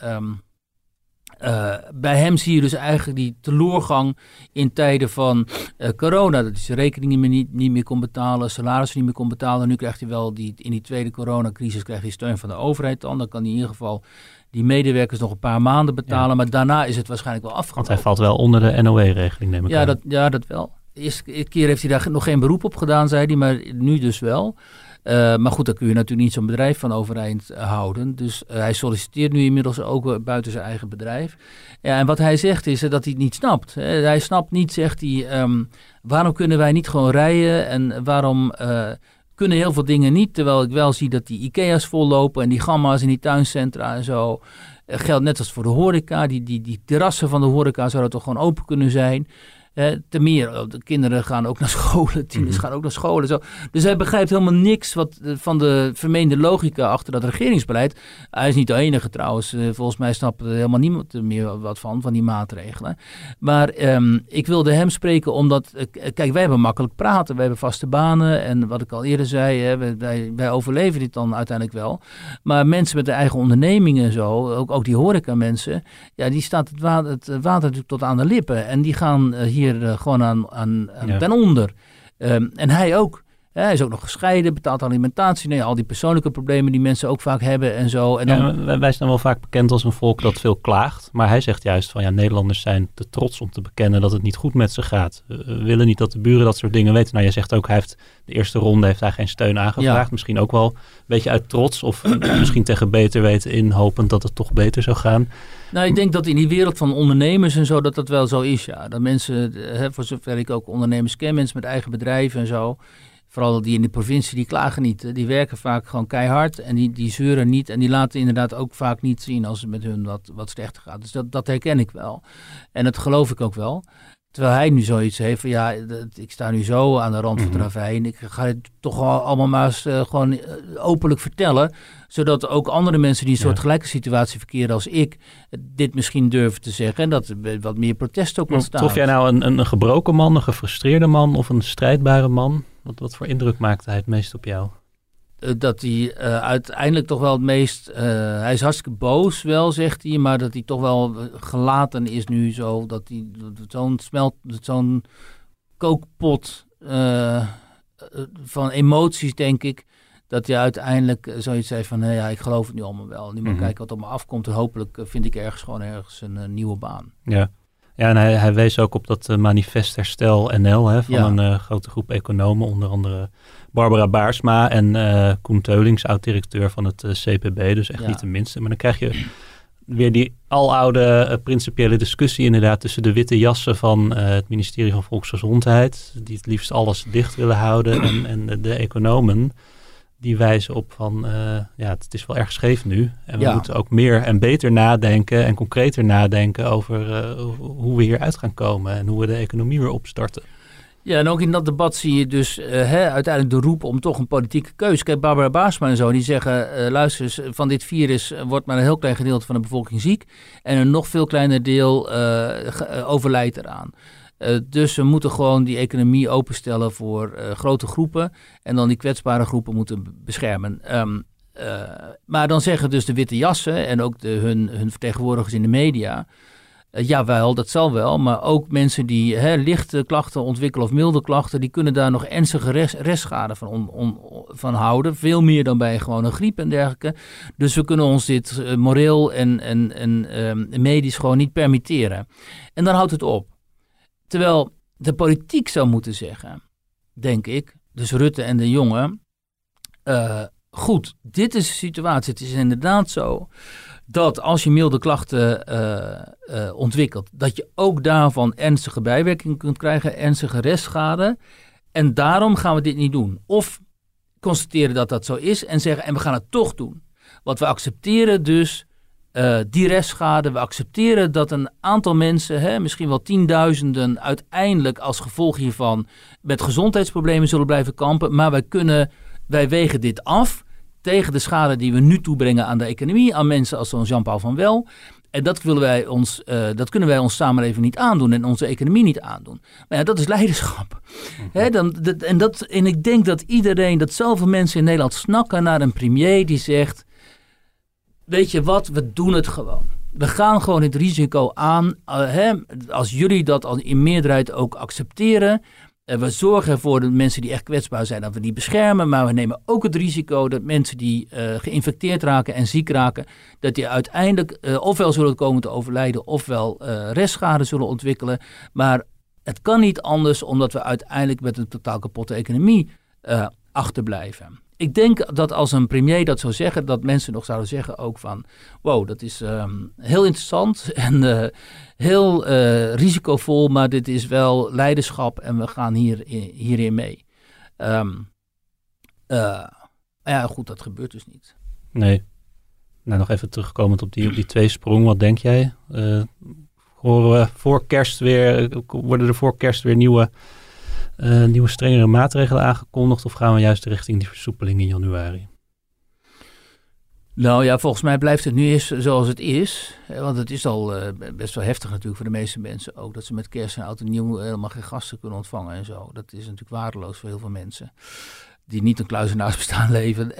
bij hem zie je dus eigenlijk die teleurgang in tijden van corona. Dat hij zijn rekeningen niet meer kon betalen, salarissen niet meer kon betalen. Nu krijgt hij wel in die tweede coronacrisis krijgt hij steun van de overheid dan. Dan kan hij in ieder geval die medewerkers nog een paar maanden betalen. Ja. Maar daarna is het waarschijnlijk wel afgelopen. Want hij valt wel onder de NOW-regeling, neem ik aan. Dat wel. De eerste keer heeft hij daar nog geen beroep op gedaan, zei hij. Maar nu dus wel. Maar goed, dan kun je natuurlijk niet zo'n bedrijf van overeind houden. Dus hij solliciteert nu inmiddels ook buiten zijn eigen bedrijf. Ja, en wat hij zegt is dat hij het niet snapt. Hij snapt niet, zegt hij, waarom kunnen wij niet gewoon rijden en waarom kunnen heel veel dingen niet. Terwijl ik wel zie dat die Ikea's vollopen en die gamma's in die tuincentra en zo. Geldt net als voor de horeca. Die terrassen van de horeca zouden toch gewoon open kunnen zijn. Ten meer, de kinderen gaan ook naar scholen, tieners gaan ook naar scholen. Zo. Dus hij begrijpt helemaal niks van de vermeende logica achter dat regeringsbeleid. Hij is niet de enige trouwens. Volgens mij snapt er helemaal niemand meer wat van die maatregelen. Maar ik wilde hem spreken omdat, kijk, wij hebben makkelijk praten. Wij hebben vaste banen en wat ik al eerder zei, wij overleven dit dan uiteindelijk wel. Maar mensen met de eigen ondernemingen en zo, ook die horeca mensen, ja, die staat het water natuurlijk tot aan de lippen. En die gaan hier gewoon ten onder. En hij ook. Hij is ook nog gescheiden, betaalt alimentatie. Al die persoonlijke problemen die mensen ook vaak hebben en zo. En dan... Ja, wij staan wel vaak bekend als een volk dat veel klaagt. Maar hij zegt juist van Nederlanders zijn te trots om te bekennen dat het niet goed met ze gaat. We willen niet dat de buren dat soort dingen weten. Nou, jij zegt ook, hij heeft de eerste ronde heeft hij geen steun aangevraagd. Ja. Misschien ook wel een beetje uit trots of misschien tegen beter weten in, hopend dat het toch beter zou gaan. Nou, ik denk dat in die wereld van ondernemers en zo, dat wel zo is, ja. Dat mensen, voor zover ik ook ondernemers ken, mensen met eigen bedrijven en zo, vooral die in de provincie, die klagen niet. Die werken vaak gewoon keihard en die zeuren niet. En die laten inderdaad ook vaak niet zien als het met hun wat slechter gaat. Dus dat herken ik wel. En dat geloof ik ook wel. Terwijl hij nu zoiets heeft van ik sta nu zo aan de rand van het ravijn. Ik ga het toch allemaal maar eens gewoon openlijk vertellen. Zodat ook andere mensen die een soort gelijke situatie verkeren als ik, dit misschien durven te zeggen. En dat er wat meer protest ook ontstaan. Trof jij nou een gebroken man, een gefrustreerde man of een strijdbare man? Wat voor indruk maakte hij het meest op jou? Dat hij uiteindelijk toch wel het meest... hij is hartstikke boos wel, zegt hij. Maar dat hij toch wel gelaten is nu zo. Dat hij zo'n kookpot van emoties, denk ik. Dat hij uiteindelijk zoiets zei van... ik geloof het nu allemaal wel. Nu maar kijken wat op me afkomt. En hopelijk vind ik ergens een nieuwe baan. Ja, en hij wees ook op dat manifest Herstel NL... van een grote groep economen. Onder andere Barbara Baarsma en Koen Teulings, oud-directeur van het CPB. Dus echt niet de minste. Maar dan krijg je weer die aloude principiële discussie inderdaad... tussen de witte jassen van het ministerie van Volksgezondheid... die het liefst alles dicht willen houden... en de economen... die wijzen op van, het is wel erg scheef nu. En we moeten ook meer en beter nadenken en concreter nadenken over hoe we hieruit gaan komen en hoe we de economie weer opstarten. Ja, en ook in dat debat zie je dus uiteindelijk de roep om toch een politieke keuze. Kijk, Barbara Baarsma en zo, die zeggen, luister eens, van dit virus wordt maar een heel klein gedeelte van de bevolking ziek. En een nog veel kleiner deel overlijdt eraan. Dus we moeten gewoon die economie openstellen voor grote groepen. En dan die kwetsbare groepen moeten beschermen. Maar dan zeggen dus de witte jassen en ook hun vertegenwoordigers in de media... jawel, dat zal wel. Maar ook mensen die lichte klachten ontwikkelen of milde klachten... die kunnen daar nog ernstige restschade van houden. Veel meer dan bij gewoon een griep en dergelijke. Dus we kunnen ons dit moreel en medisch gewoon niet permitteren. En dan houdt het op. Terwijl de politiek zou moeten zeggen, denk ik, dus Rutte en de Jonge, goed, dit is de situatie. Het is inderdaad zo dat als je milde klachten ontwikkelt, dat je ook daarvan ernstige bijwerkingen kunt krijgen, ernstige restschade. En daarom gaan we dit niet doen. Of constateren dat dat zo is en zeggen, en we gaan het toch doen. Want we accepteren dus... die restschade, we accepteren dat een aantal mensen, misschien wel tienduizenden, uiteindelijk als gevolg hiervan met gezondheidsproblemen zullen blijven kampen. Maar wij wegen dit af tegen de schade die we nu toebrengen aan de economie, aan mensen als zo'n Jean-Paul van Wel. En dat kunnen wij ons samenleving niet aandoen en onze economie niet aandoen. Maar ja, dat is leiderschap. En ik denk dat zoveel mensen in Nederland snakken naar een premier die zegt... Weet je wat, we doen het gewoon. We gaan gewoon het risico aan. Als jullie dat al in meerderheid ook accepteren. We zorgen ervoor dat mensen die echt kwetsbaar zijn, dat we die beschermen. Maar we nemen ook het risico dat mensen die geïnfecteerd raken en ziek raken, dat die uiteindelijk ofwel zullen komen te overlijden, ofwel restschade zullen ontwikkelen. Maar het kan niet anders, omdat we uiteindelijk met een totaal kapotte economie achterblijven. Ik denk dat als een premier dat zou zeggen, dat mensen nog zouden zeggen ook van... wow, dat is heel interessant en heel risicovol, maar dit is wel leiderschap en we gaan hierin mee. Goed, dat gebeurt dus niet. Nee. Nou, nog even terugkomend op die tweesprong, wat denk jij? Worden er voor kerst weer nieuwe strengere maatregelen aangekondigd of gaan we juist richting die versoepeling in januari? Nou ja, volgens mij blijft het nu eens zoals het is. Want het is al best wel heftig natuurlijk voor de meeste mensen ook. Dat ze met kerst en oud en nieuw helemaal geen gasten kunnen ontvangen en zo. Dat is natuurlijk waardeloos voor heel veel mensen. Die niet een kluizenaarsbestaan leven.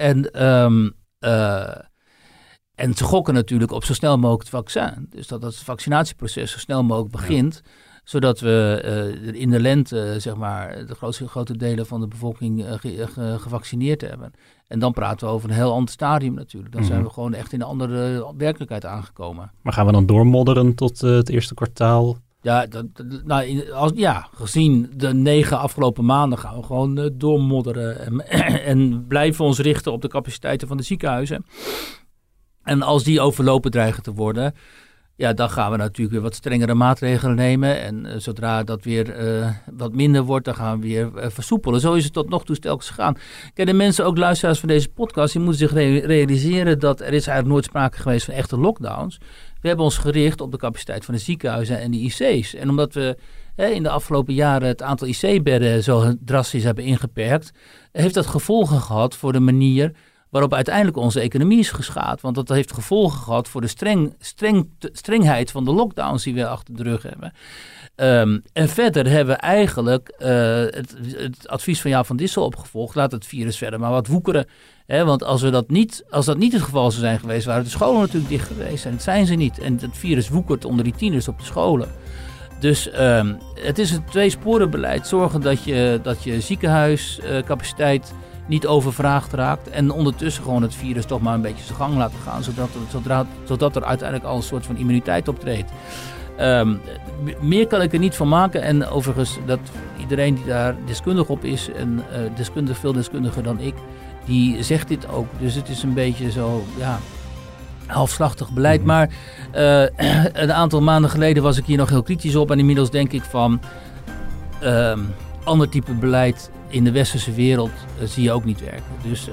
En ze gokken natuurlijk op zo snel mogelijk het vaccin. Dus dat het vaccinatieproces zo snel mogelijk begint. Ja. Zodat we in de lente, zeg maar, de grote delen van de bevolking gevaccineerd hebben. En dan praten we over een heel ander stadium natuurlijk. Dan zijn we gewoon echt in een andere werkelijkheid aangekomen. Maar gaan we dan doormodderen tot het eerste kwartaal? Ja, gezien de 9 afgelopen maanden gaan we gewoon doormodderen. En blijven ons richten op de capaciteiten van de ziekenhuizen. En als die overlopen dreigen te worden, ja, dan gaan we natuurlijk weer wat strengere maatregelen nemen. En zodra dat weer wat minder wordt, dan gaan we weer versoepelen. Zo is het tot nog toe telkens gegaan. Kijk, de mensen, ook luisteraars van deze podcast, die moeten zich realiseren dat er is eigenlijk nooit sprake geweest van echte lockdowns. We hebben ons gericht op de capaciteit van de ziekenhuizen en de IC's. En omdat we in de afgelopen jaren het aantal IC-bedden zo drastisch hebben ingeperkt, heeft dat gevolgen gehad voor de manier waarop uiteindelijk onze economie is geschaad. Want dat heeft gevolgen gehad voor de strengheid van de lockdowns die we achter de rug hebben. En verder hebben we eigenlijk het advies van Jaap van Dissel opgevolgd. Laat het virus verder maar wat woekeren. Want als dat niet het geval zou zijn geweest, waren de scholen natuurlijk dicht geweest. En dat zijn ze niet. En het virus woekert onder die tieners op de scholen. Dus het is een tweesporenbeleid. Zorgen dat je ziekenhuiscapaciteit niet overvraagd raakt. En ondertussen gewoon het virus toch maar een beetje zijn gang laten gaan. Zodat er uiteindelijk al een soort van immuniteit optreedt. Meer kan ik er niet van maken. En overigens, dat iedereen die daar deskundig op is, en veel deskundiger dan ik, die zegt dit ook. Dus het is een beetje zo, halfslachtig beleid. Maar een aantal maanden geleden was ik hier nog heel kritisch op. En inmiddels denk ik van, ander type beleid in de westerse wereld zie je ook niet werken. Dus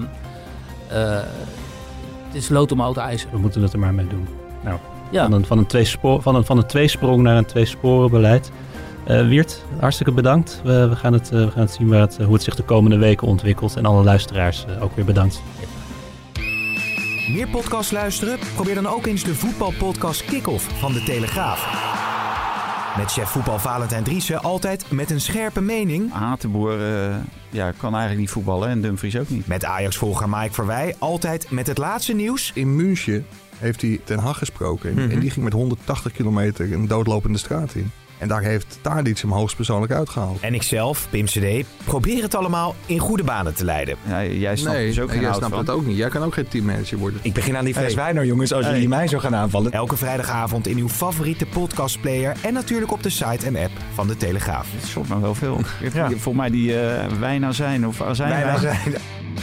het is lood om oud ijzer. We moeten het er maar mee doen. Nou. Ja. Van een tweesprong naar een tweesporenbeleid. Wiert, hartstikke bedankt. We gaan het zien hoe het zich de komende weken ontwikkelt. En alle luisteraars ook weer bedankt. Meer podcasts luisteren? Probeer dan ook eens de voetbalpodcast Kick-Off van De Telegraaf. Met chef voetbal Valentijn Driessen altijd met een scherpe mening. Hatenboer kan eigenlijk niet voetballen en Dumfries ook niet. Met Ajax-volger Mike Verwij altijd met het laatste nieuws. In München heeft hij Ten Hag gesproken. Mm-hmm. En die ging met 180 kilometer een doodlopende straat in. En daar heeft Tadic hem hoogstpersoonlijk uitgehaald. En ikzelf, Pim CD, probeer het allemaal in goede banen te leiden. Ja, jij snapt dus ook geen jij hout snapt van. het ook niet. Jij kan ook geen teammanager worden. Ik begin aan die fles wijn nou, jongens, als jullie mij zo gaan aanvallen. Elke vrijdagavond in uw favoriete podcastplayer en natuurlijk op de site en app van De Telegraaf. Het schopt me wel veel. Volgens mij die wijn azijn of azijn.